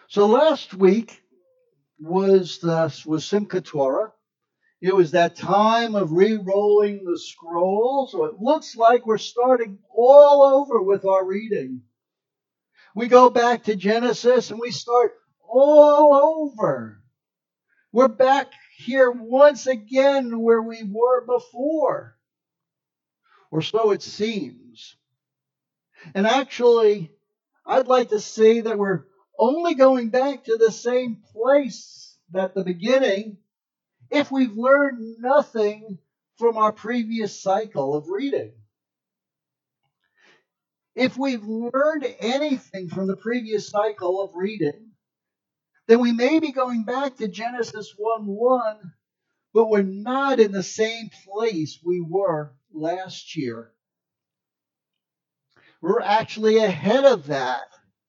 So last week was Simchat Torah. It was that time of re-rolling the scroll, so it looks like we're starting all over with our reading. We go back to Genesis and we start all over. We're back here once again where we were before, or so it seems. And actually, I'd like to say that we're only going back to the same place at the beginning if we've learned nothing from our previous cycle of reading. If we've learned anything from the previous cycle of reading, then we may be going back to Genesis 1:1, but we're not in the same place we were last year. We're actually ahead of that.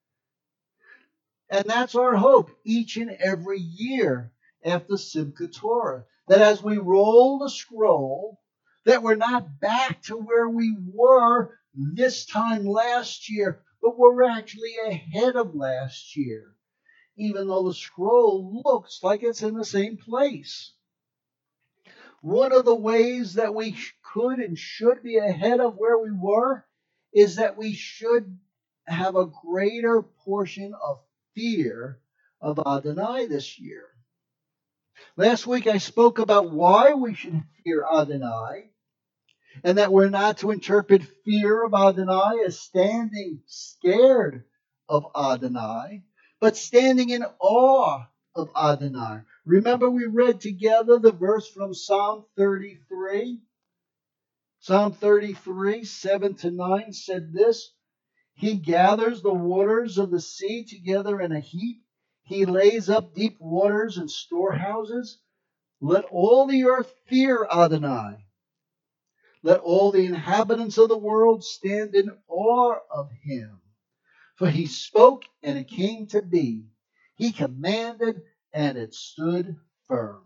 And that's our hope each and every year after Simchat Torah. That as we roll the scroll, that we're not back to where we were this time last year, but we're actually ahead of last year, even though the scroll looks like it's in the same place. One of the ways that we could and should be ahead of where we were is that we should have a greater portion of fear of Adonai this year. Last week I spoke about why we should fear Adonai, and that we're not to interpret fear of Adonai as standing scared of Adonai, but standing in awe of Adonai. Remember we read together the verse from Psalm 33? Psalm 33, 7-9 said this: He gathers the waters of the sea together in a heap. He lays up deep waters in storehouses. Let all the earth fear Adonai. Let all the inhabitants of the world stand in awe of him. For he spoke and it came to be. He commanded and it stood firm.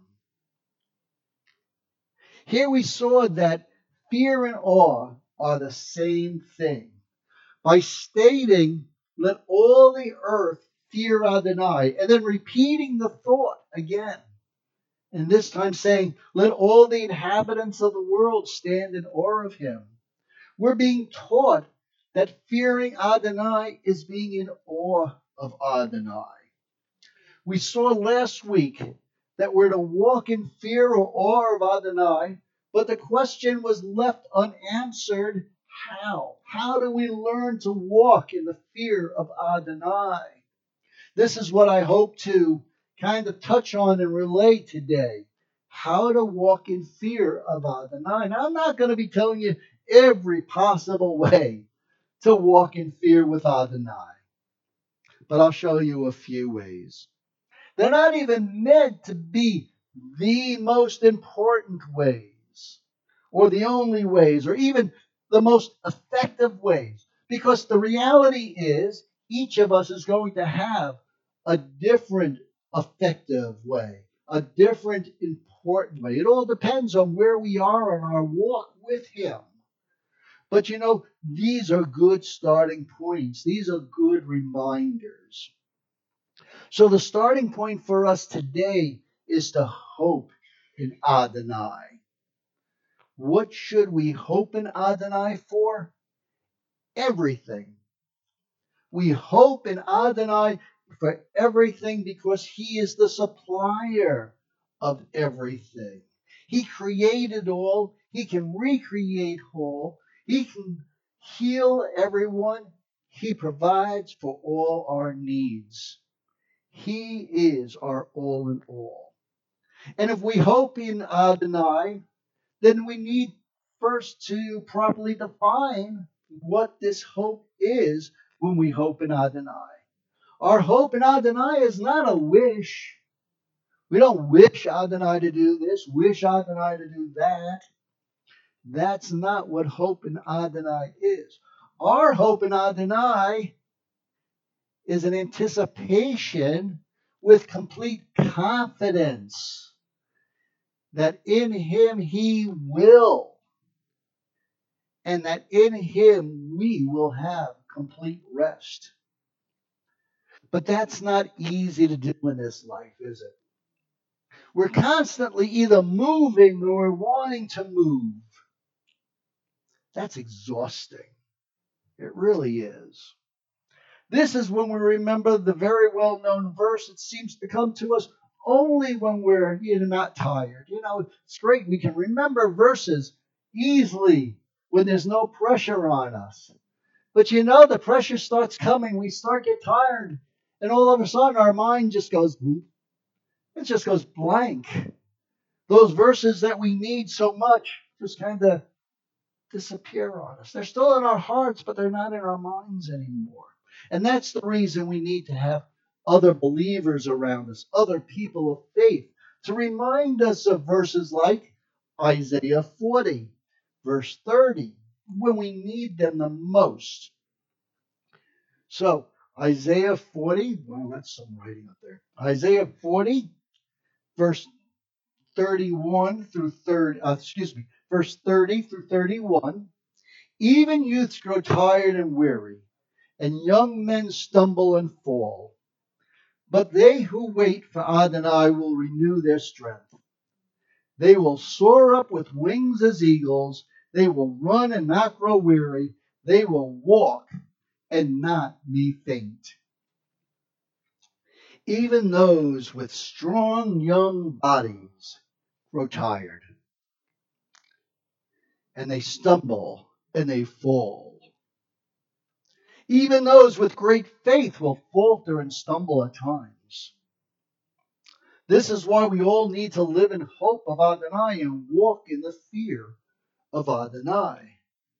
Here we saw that fear and awe are the same thing. By stating, let all the earth fear Adonai, and then repeating the thought again. And this time saying, let all the inhabitants of the world stand in awe of him. We're being taught that fearing Adonai is being in awe of Adonai. We saw last week that we're to walk in fear or awe of Adonai, but the question was left unanswered. How? How do we learn to walk in the fear of Adonai? This is what I hope to kind of touch on and relate today. How to walk in fear of Adonai. Now, I'm not going to be telling you every possible way to walk in fear with Adonai, but I'll show you a few ways. They're not even meant to be the most important ways, or the only ways, or even the most effective ways. Because the reality is, each of us is going to have a different effective way, a different important way. It all depends on where we are on our walk with him. But these are good starting points. These are good reminders. So the starting point for us today is to hope in Adonai. What should we hope in Adonai for? Everything. We hope in Adonai for everything because he is the supplier of everything. He created all. He can recreate all. He can heal everyone. He provides for all our needs. He is our all in all. And if we hope in Adonai, then we need first to properly define what this hope is when we hope in Adonai. Our hope in Adonai is not a wish. We don't wish Adonai to do this, wish Adonai to do that. That's not what hope in Adonai is. Our hope in Adonai is an anticipation with complete confidence that in him he will, and that in him we will have complete rest. But that's not easy to do in this life, is it? We're constantly either moving or we're wanting to move. That's exhausting. It really is. This is when we remember the very well known verse. It seems to come to us only when we're not tired. It's great. We can remember verses easily when there's no pressure on us. But the pressure starts coming. We start get tired. And all of a sudden our mind just goes, it just goes blank. Those verses that we need so much just kind of disappear on us. They're still in our hearts, but they're not in our minds anymore. And that's the reason we need to have other believers around us, other people of faith, to remind us of verses like Isaiah 40, verse 30, when we need them the most. So, Isaiah 40, well, that's some writing up there. Isaiah 40, verse 31 through 30, verse 30 through 31. Even youths grow tired and weary, and young men stumble and fall. But they who wait for Adonai will renew their strength. They will soar up with wings as eagles. They will run and not grow weary. They will walk and not be faint. Even those with strong young bodies grow tired, and they stumble and they fall. Even those with great faith will falter and stumble at times. This is why we all need to live in hope of Adonai and walk in the fear of Adonai.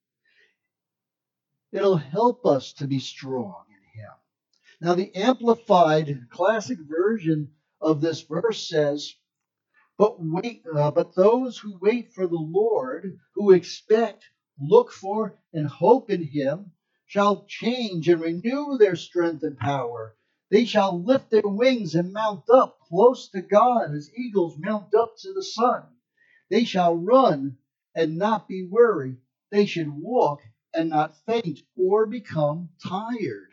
It'll help us to be strong in Him. Now, the Amplified Classic Version of this verse says, But those who wait for the Lord, who expect, look for, and hope in Him, shall change and renew their strength and power. They shall lift their wings and mount up close to God as eagles mount up to the sun. They shall run and not be weary. They should walk and not faint or become tired.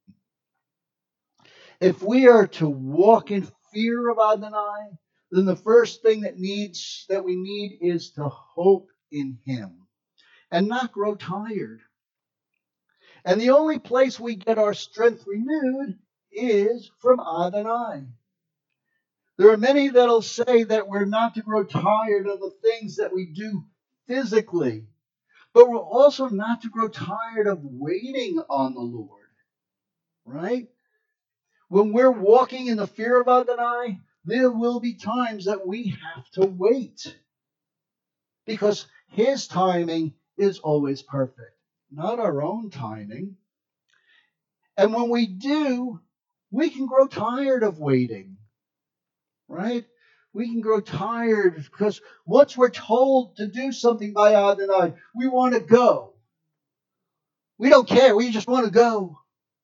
If we are to walk in fear of Adonai, then the first thing that we need is to hope in Him and not grow tired. And the only place we get our strength renewed is from Adonai. There are many that'll say that we're not to grow tired of the things that we do physically, but we're also not to grow tired of waiting on the Lord, right? When we're walking in the fear of Adonai, there will be times that we have to wait, because His timing is always perfect, not our own timing. And when we do, we can grow tired of waiting, right? We can grow tired because once we're told to do something by Adonai, we want to go. We don't care. We just want to go.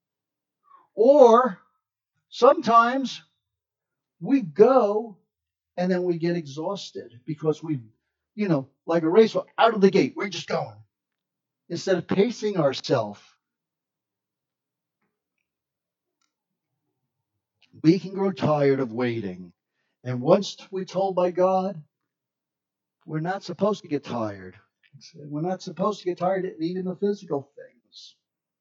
Or sometimes we go and then we get exhausted because like a race, out of the gate, we're just going. Instead of pacing ourselves, we can grow tired of waiting. And once we're told by God, we're not supposed to get tired. We're not supposed to get tired of even the physical things.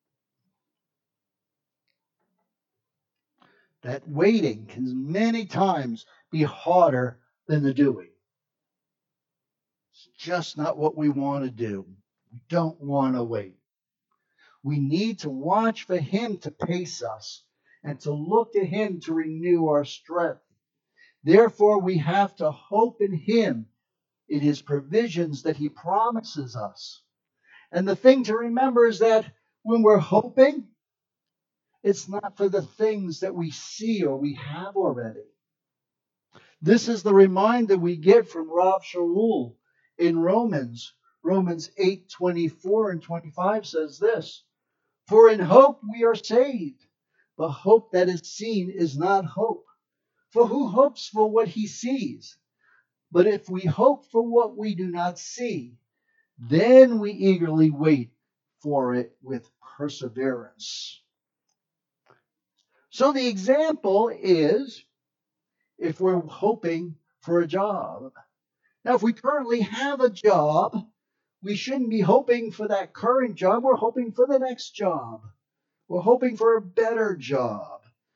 That waiting can many times be harder than the doing. It's just not what we want to do. We don't want to wait. We need to watch for Him to pace us and to look to Him to renew our strength. Therefore, we have to hope in Him, in His provisions that He promises us. And the thing to remember is that when we're hoping, it's not for the things that we see or we have already. This is the reminder we get from Rav Shaul in Romans. Romans 8:24 and 25 says this, For in hope we are saved, but hope that is seen is not hope. For who hopes for what he sees? But if we hope for what we do not see, then we eagerly wait for it with perseverance. So the example is if we're hoping for a job. Now, if we currently have a job, we shouldn't be hoping for that current job. We're hoping for the next job. We're hoping for a better job.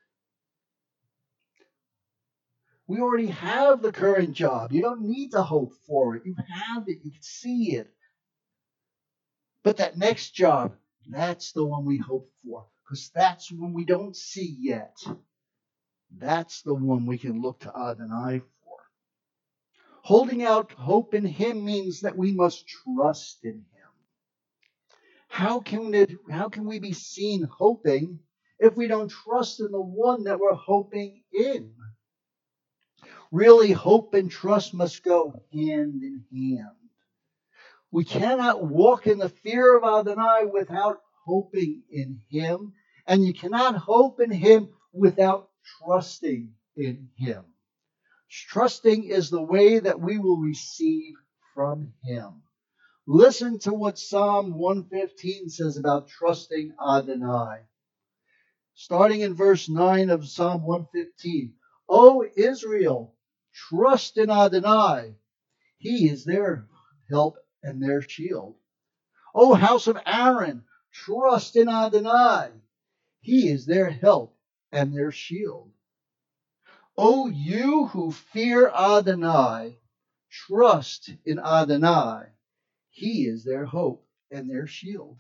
We already have the current job. You don't need to hope for it. You have it. You can see it. But that next job, that's the one we hope for, because that's one we don't see yet. That's the one we can look to Adonai for. Holding out hope in Him means that we must trust in Him. How can we be seen hoping if we don't trust in the one that we're hoping in? Really, hope and trust must go hand in hand. We cannot walk in the fear of Adonai without hoping in Him, and you cannot hope in Him without trusting in Him. Trusting is the way that we will receive from Him. Listen to what Psalm 115 says about trusting Adonai. Starting in verse 9 of Psalm 115. O Israel, trust in Adonai. He is their help and their shield. O house of Aaron, trust in Adonai. He is their help and their shield. O you who fear Adonai, trust in Adonai. He is their hope and their shield.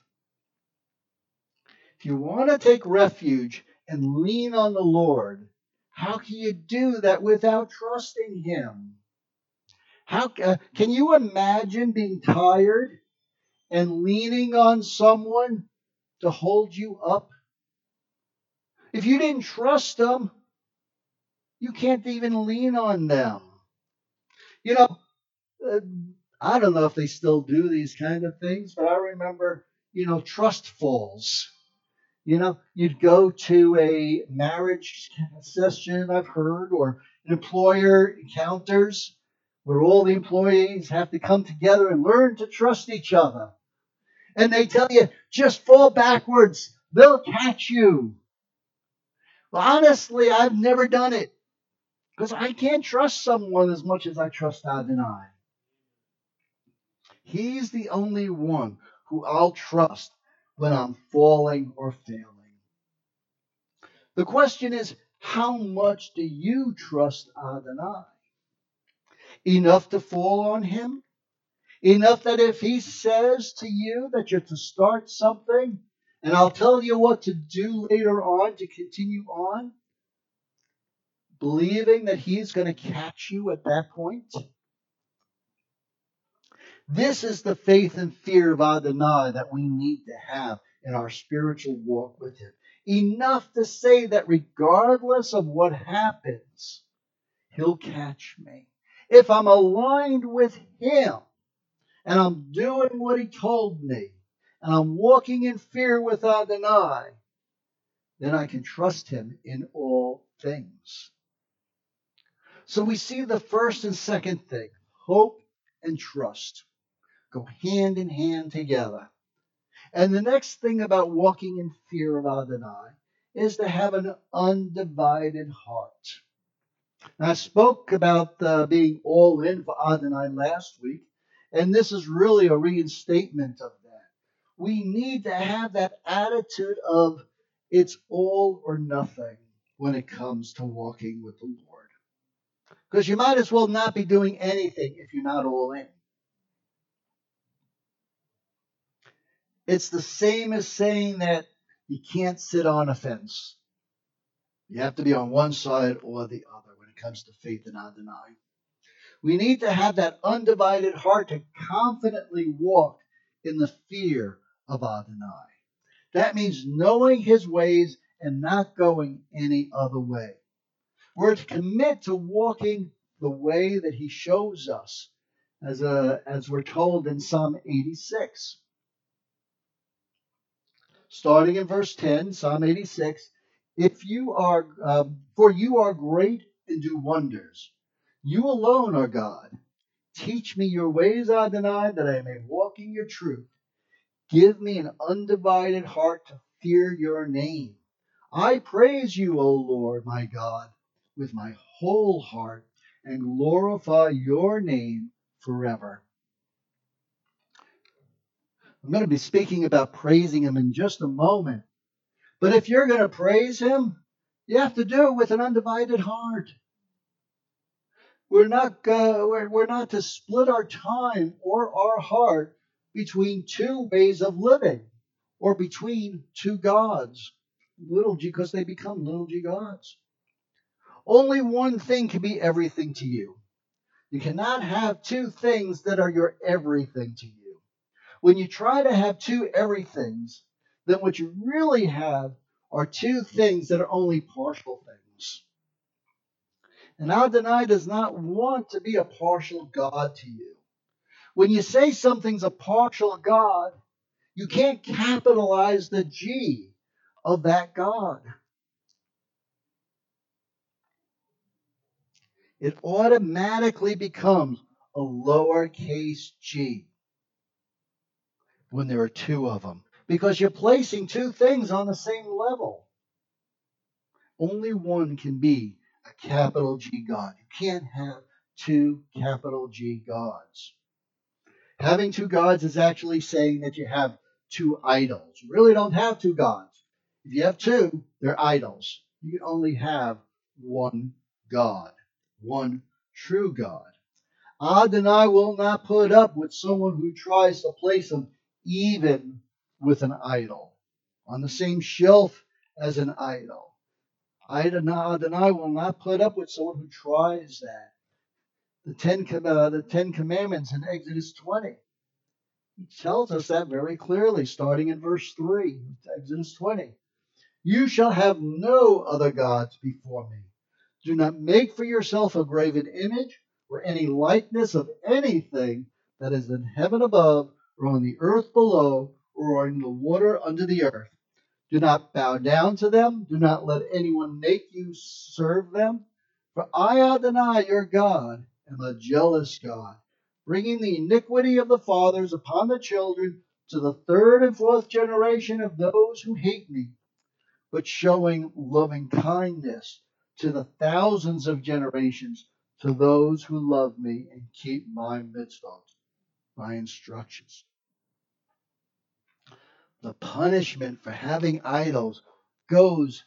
If you want to take refuge and lean on the Lord, how can you do that without trusting Him? Can you imagine being tired and leaning on someone to hold you up? If you didn't trust them, you can't even lean on them. You know, I don't know if they still do these kind of things, but I remember, trust falls. You'd go to a marriage session, I've heard, or an employer encounters where all the employees have to come together and learn to trust each other. And they tell you, just fall backwards. They'll catch you. Well, honestly, I've never done it because I can't trust someone as much as I trust Adonai. He's the only one who I'll trust when I'm falling or failing. The question is, how much do you trust Adonai? Enough to fall on Him? Enough that if He says to you that you're to start something, and I'll tell you what to do later on to continue on, believing that He's going to catch you at that point? This is the faith and fear of Adonai that we need to have in our spiritual walk with Him. Enough to say that regardless of what happens, He'll catch me. If I'm aligned with Him and I'm doing what He told me and I'm walking in fear with Adonai, then I can trust Him in all things. So we see the first and second thing, hope and trust, go hand in hand together. And the next thing about walking in fear of Adonai is to have an undivided heart. Now, I spoke about being all in for Adonai last week, and this is really a reinstatement of that. We need to have that attitude of it's all or nothing when it comes to walking with the Lord. Because you might as well not be doing anything if you're not all in. It's the same as saying that you can't sit on a fence. You have to be on one side or the other when it comes to faith in Adonai. We need to have that undivided heart to confidently walk in the fear of Adonai. That means knowing His ways and not going any other way. We're to commit to walking the way that He shows us, as we're told in Psalm 86. Starting in verse 10, Psalm 86, for you are great and do wonders. You alone are God. Teach me your ways, Adonai, that I may walk in your truth. Give me an undivided heart to fear your name. I praise you, O Lord, my God, with my whole heart, and glorify your name forever. I'm going to be speaking about praising him in just a moment. But if you're going to praise him, you have to do it with an undivided heart. We're not to split our time or our heart between two ways of living or between two gods, little g, because they become little g gods. Only one thing can be everything to you. You cannot have two things that are your everything to you. When you try to have two everythings, then what you really have are two things that are only partial things. And Adonai does not want to be a partial God to you. When you say something's a partial God, you can't capitalize the G of that God. It automatically becomes a lowercase g when there are two of them, because you're placing two things on the same level. Only one can be a capital G God. You can't have two capital G gods. Having two gods is actually saying that you have two idols. You really don't have two gods. If you have two, they're idols. You can only have one God, one true God. Adonai will not put up with someone who tries to place him even with an idol, on the same shelf as an idol. Adonai will not put up with someone who tries that. The Ten Commandments in Exodus 20. He tells us that very clearly, starting in verse 3, Exodus 20. You shall have no other gods before me. Do not make for yourself a graven image or any likeness of anything that is in heaven above, or on the earth below, or in the water under the earth. Do not bow down to them. Do not let anyone make you serve them. For I, Adonai, your God, am a jealous God, bringing the iniquity of the fathers upon the children to the third and fourth generation of those who hate me, but showing loving kindness to the thousands of generations to those who love me and keep my mitzvot, my instructions. The punishment for having idols goes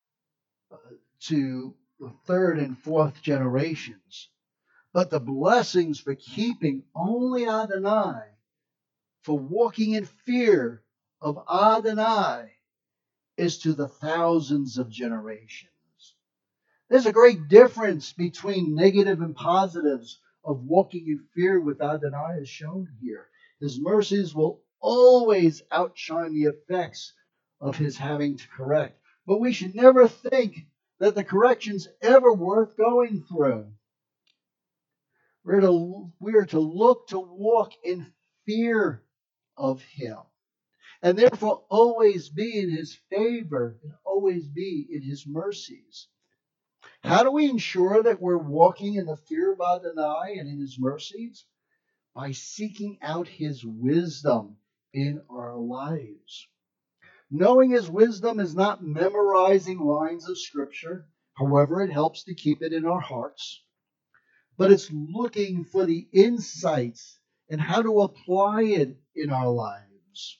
to the third and fourth generations. But the blessings for keeping only Adonai, for walking in fear of Adonai, is to the thousands of generations. There's a great difference between negative and positives of walking in fear with Adonai as shown here. His mercies will always outshine the effects of his having to correct. But we should never think that the correction's ever worth going through. We are to look to walk in fear of him, and therefore always be in his favor and always be in his mercies. How do we ensure that we're walking in the fear of Adonai and in his mercies? By seeking out his wisdom in our lives. Knowing his wisdom is not memorizing lines of scripture, however, it helps to keep it in our hearts, but it's looking for the insights and how to apply it in our lives.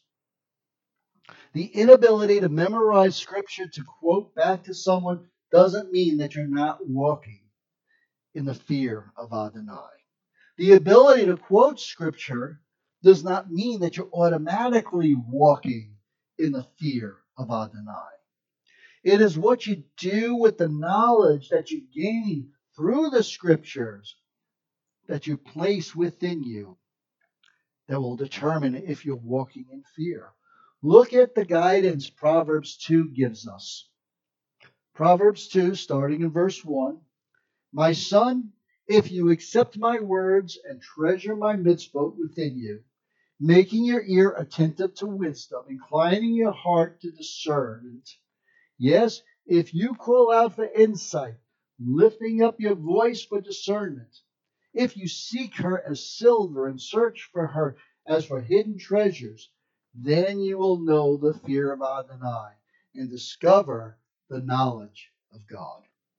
The inability to memorize scripture to quote back to someone doesn't mean that you're not walking in the fear of Adonai. The ability to quote scripture does not mean that you're automatically walking in the fear of Adonai. It is what you do with the knowledge that you gain through the scriptures that you place within you that will determine if you're walking in fear. Look at the guidance Proverbs 2 gives us. Proverbs 2, starting in verse 1. My son, if you accept my words and treasure my mitzvot within you, making your ear attentive to wisdom, inclining your heart to discernment, yes, if you call out for insight, lifting up your voice for discernment, if you seek her as silver and search for her as for hidden treasures, then you will know the fear of Adonai and discover the knowledge of God.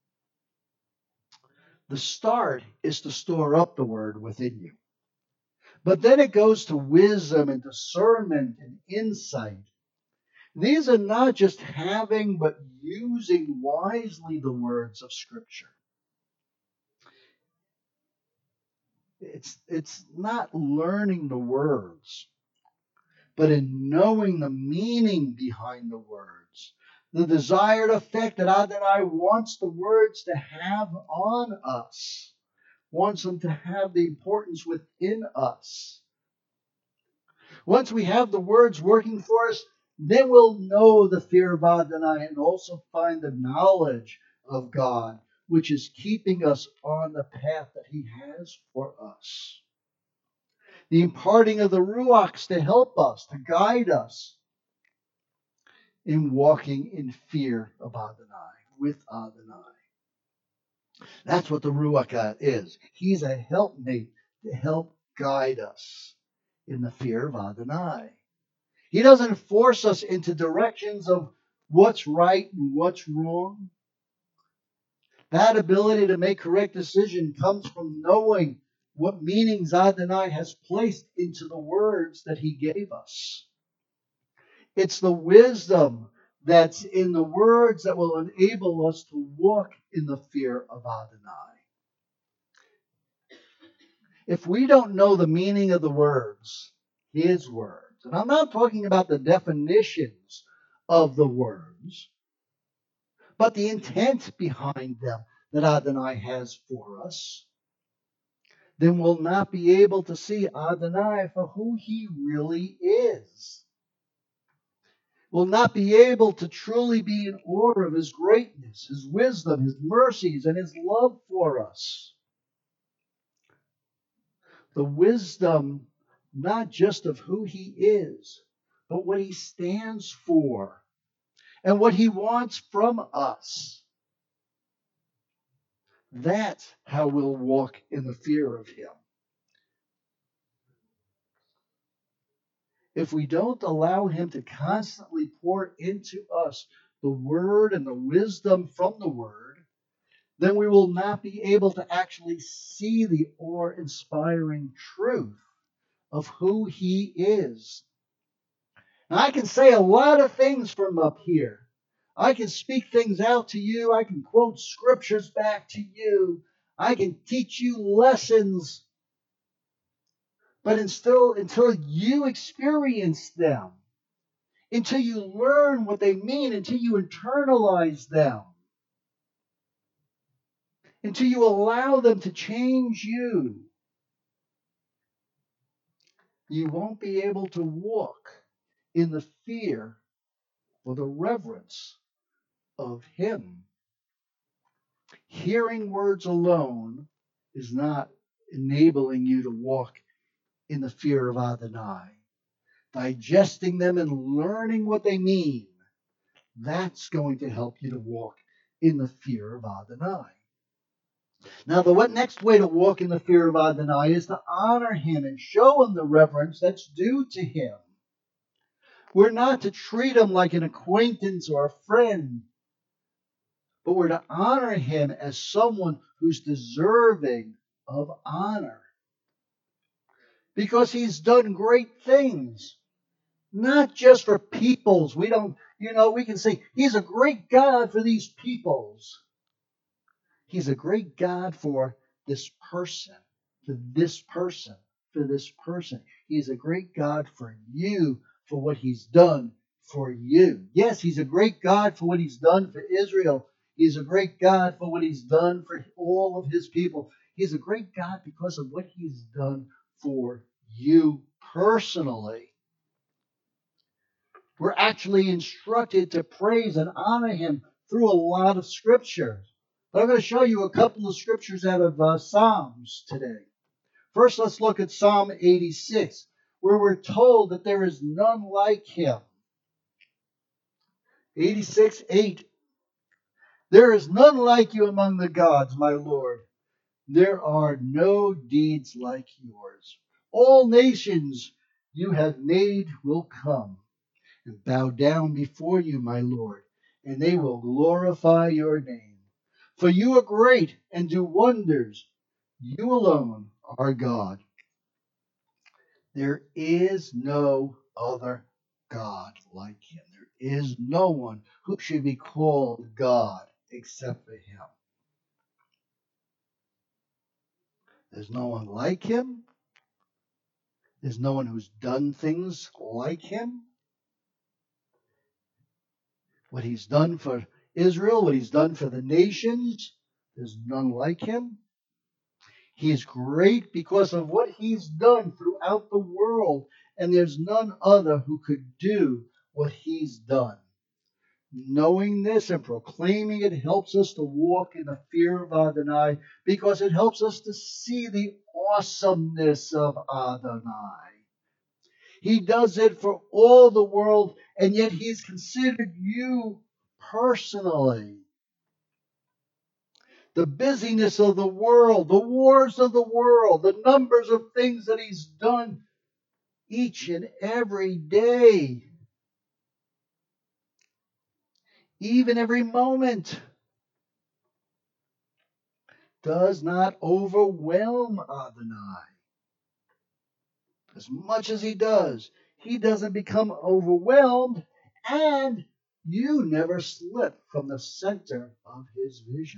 The start is to store up the word within you. But then it goes to wisdom and discernment and insight. These are not just having, but using wisely the words of Scripture. It's not learning the words, but in knowing the meaning behind the words, the desired effect that Adonai wants the words to have on us, wants them to have the importance within us. Once we have the words working for us, then we'll know the fear of Adonai and also find the knowledge of God, which is keeping us on the path that He has for us. The imparting of the Ruachs to help us, to guide us in walking in fear of Adonai, with Adonai. That's what the Ruach is. He's a helpmate to help guide us in the fear of Adonai. He doesn't force us into directions of what's right and what's wrong. That ability to make correct decision comes from knowing what meanings Adonai has placed into the words that He gave us. It's the wisdom that's in the words that will enable us to walk in the fear of Adonai. If we don't know the meaning of the words, His words, and I'm not talking about the definitions of the words, but the intent behind them that Adonai has for us, then we'll not be able to see Adonai for who He really is. We'll not be able to truly be in awe of His greatness, His wisdom, His mercies, and His love for us. The wisdom not just of who He is, but what He stands for and what He wants from us. That's how we'll walk in the fear of Him. If we don't allow Him to constantly pour into us the Word and the wisdom from the Word, then we will not be able to actually see the awe-inspiring truth of who He is. Now, I can say a lot of things from up here. I can speak things out to you. I can quote scriptures back to you. I can teach you lessons. But until you experience them, until you learn what they mean, until you internalize them, until you allow them to change you, you won't be able to walk in the fear or the reverence of Him. Hearing words alone is not enabling you to walk in the fear of Adonai. Digesting them and learning what they mean, that's going to help you to walk in the fear of Adonai. Now, the next way to walk in the fear of Adonai is to honor Him and show Him the reverence that's due to Him. We're not to treat Him like an acquaintance or a friend, but we're to honor Him as someone who's deserving of honor. Because He's done great things, not just for peoples. We can say He's a great God for these peoples. He's a great God for this person, for this person, for this person. He's a great God for you, for what He's done for you. Yes, He's a great God for what He's done for Israel. He's a great God for what He's done for all of His people. He's a great God because of what He's done for you personally. We're actually instructed to praise and honor Him through a lot of scriptures. But I'm going to show you a couple of scriptures out of Psalms today. First, let's look at Psalm 86, where we're told that there is none like Him. 86:8. There is none like you among the gods, my Lord. There are no deeds like yours. All nations you have made will come and bow down before you, my Lord, and they will glorify your name. For you are great and do wonders. You alone are God. There is no other God like him. There is no one who should be called God except for him. There's no one like him. There's no one who's done things like him. What he's done for Israel, what he's done for the nations, there's none like him. He is great because of what he's done throughout the world, and there's none other who could do what he's done. Knowing this and proclaiming it helps us to walk in the fear of Adonai because it helps us to see the awesomeness of Adonai. He does it for all the world, and yet he's considered you personally. The busyness of the world, the wars of the world, the numbers of things that he's done each and every day, even every moment, does not overwhelm Adonai. As much as he doesn't become overwhelmed, and you never slip from the center of his vision.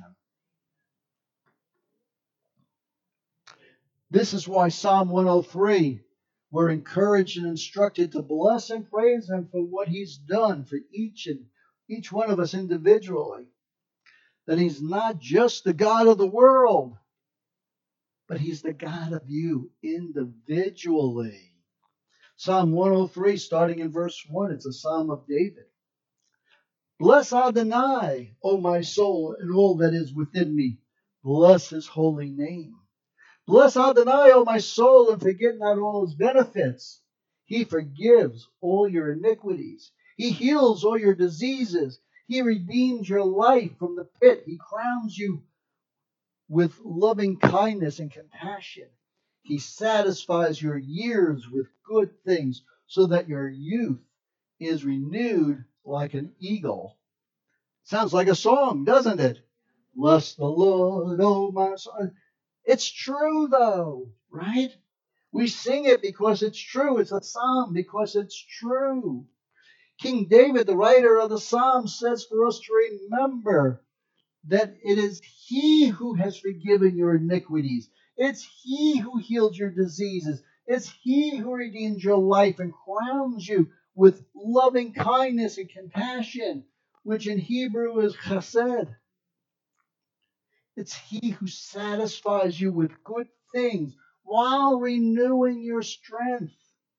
This is why Psalm 103, we're encouraged and instructed to bless and praise him for what he's done for each one of us individually. That he's not just the God of the world, but he's the God of you individually. Psalm 103, starting in verse 1, it's a psalm of David. Bless Adonai, O my soul, and all that is within me. Bless his holy name. Bless Adonai, O my soul, and forget not all his benefits. He forgives all your iniquities. He heals all your diseases. He redeems your life from the pit. He crowns you with loving kindness and compassion. He satisfies your years with good things so that your youth is renewed like an eagle. Sounds like a song, doesn't it? Bless the Lord, oh my soul. It's true, though, right? We sing it because it's true. It's a psalm because it's true. King David, the writer of the psalm, says for us to remember that it is he who has forgiven your iniquities. It's he who healed your diseases. It's he who redeemed your life and crowns you with loving kindness and compassion, which in Hebrew is chesed. It's he who satisfies you with good things while renewing your strength.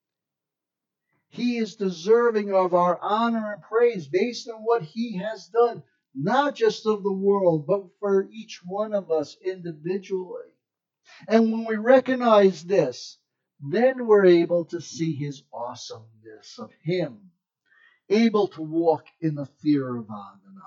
He is deserving of our honor and praise based on what he has done, not just of the world, but for each one of us individually. And when we recognize this, then we're able to see his awesomeness of him, able to walk in the fear of Adonai.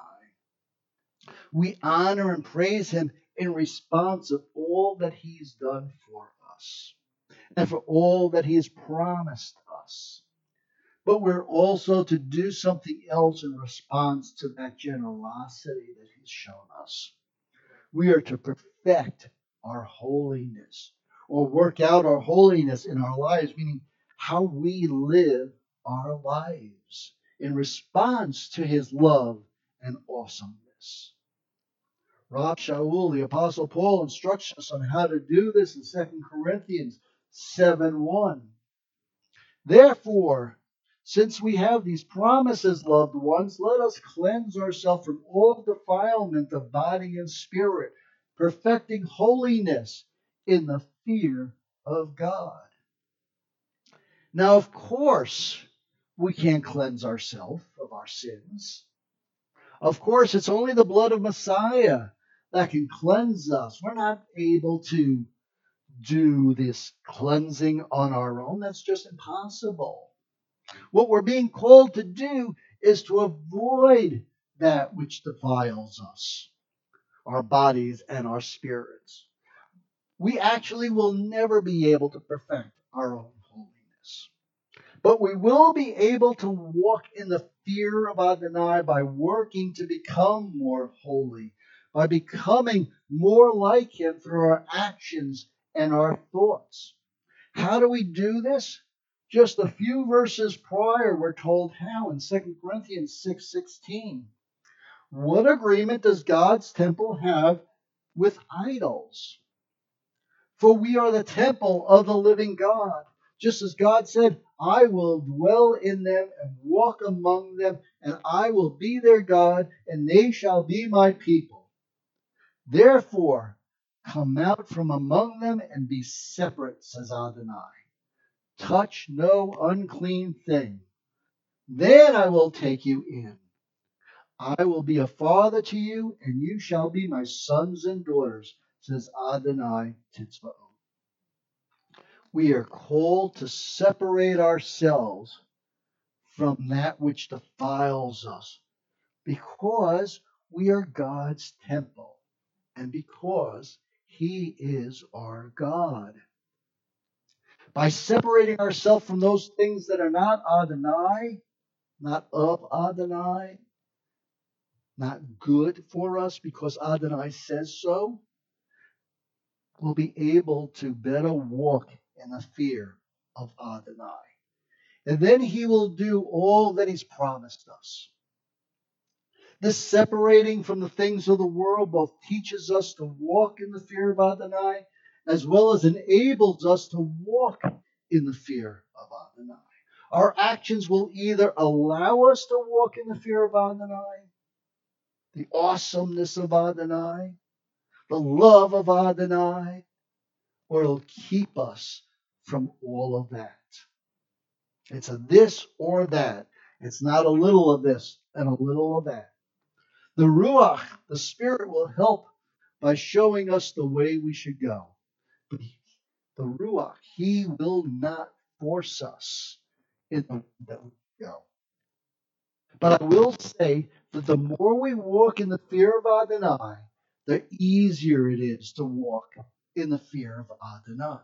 We honor and praise him in response of all that he's done for us and for all that he has promised us. But we're also to do something else in response to that generosity that he's shown us. We are to perfect our holiness or work out our holiness in our lives, meaning how we live our lives in response to his love and awesomeness. Rav Shaul, the Apostle Paul, instructs us on how to do this in 2 Corinthians 7:1. Therefore, since we have these promises, loved ones, let us cleanse ourselves from all defilement of body and spirit, perfecting holiness in the fear of God. Now, of course, we can't cleanse ourselves of our sins. Of course, it's only the blood of Messiah that can cleanse us. We're not able to do this cleansing on our own. That's just impossible. What we're being called to do is to avoid that which defiles us, our bodies and our spirits. We actually will never be able to perfect our own holiness. But we will be able to walk in the fear of Adonai by working to become more holy, by becoming more like Him through our actions and our thoughts. How do we do this? Just a few verses prior, we're told how in 2 Corinthians 6:16. What agreement does God's temple have with idols? For we are the temple of the living God. Just as God said, I will dwell in them and walk among them, and I will be their God, and they shall be my people. Therefore, come out from among them and be separate, says Adonai. Touch no unclean thing. Then I will take you in. I will be a father to you, and you shall be my sons and daughters, says Adonai Tzvaot. We are called to separate ourselves from that which defiles us because we are God's temple and because He is our God. By separating ourselves from those things that are not Adonai, not of Adonai, not good for us because Adonai says so, we'll be able to better walk in the fear of Adonai. And then He will do all that He's promised us. This separating from the things of the world both teaches us to walk in the fear of Adonai, as well as enables us to walk in the fear of Adonai. Our actions will either allow us to walk in the fear of Adonai, the awesomeness of Adonai, the love of Adonai, or it'll keep us from all of that. It's a this or that. It's not a little of this and a little of that. The Ruach, the Spirit, will help by showing us the way we should go. But the Ruach, He will not force us in the way that we go. But I will say that the more we walk in the fear of Adonai, the easier it is to walk in the fear of Adonai,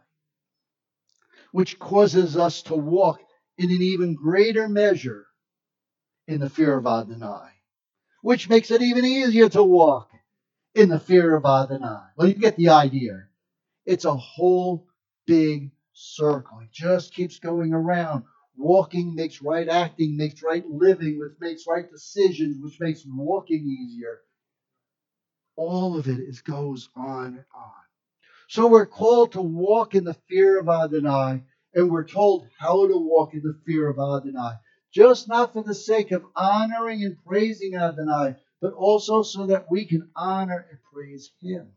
which causes us to walk in an even greater measure in the fear of Adonai, which makes it even easier to walk in the fear of Adonai. Well, you get the idea. It's a whole big circle. It just keeps going around. Walking makes right acting, makes right living, which makes right decisions, which makes walking easier. All of it goes on and on. So we're called to walk in the fear of Adonai, and we're told how to walk in the fear of Adonai. Just not for the sake of honoring and praising Adonai, but also so that we can honor and praise Him.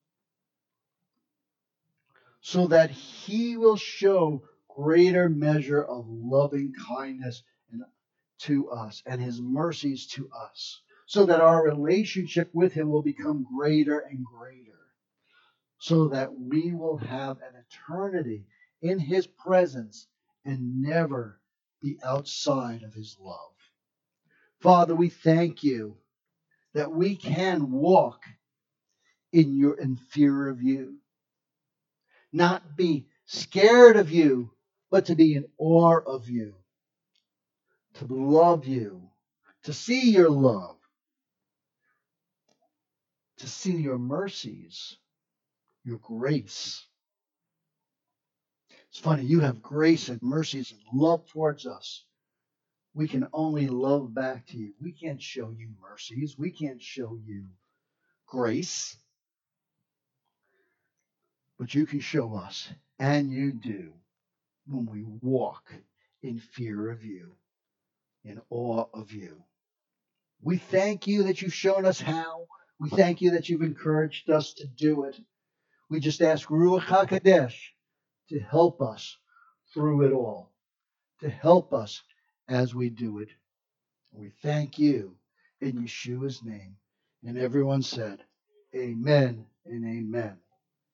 So that He will show greater measure of loving kindness to us and His mercies to us. So that our relationship with Him will become greater and greater. So that we will have an eternity in His presence and never be outside of His love. Father, we thank You that we can walk in fear of You. Not be scared of You, but to be in awe of You. To love You. To see Your love. To see Your mercies. Your grace. It's funny, You have grace and mercies and love towards us. We can only love back to You. We can't show You mercies. We can't show You grace. But You can show us, and You do, when we walk in fear of You, in awe of You. We thank You that You've shown us how. We thank You that You've encouraged us to do it. We just ask Ruach HaKodesh to help us through it all, to help us as we do it. We thank You in Yeshua's name. And everyone said, Amen and amen.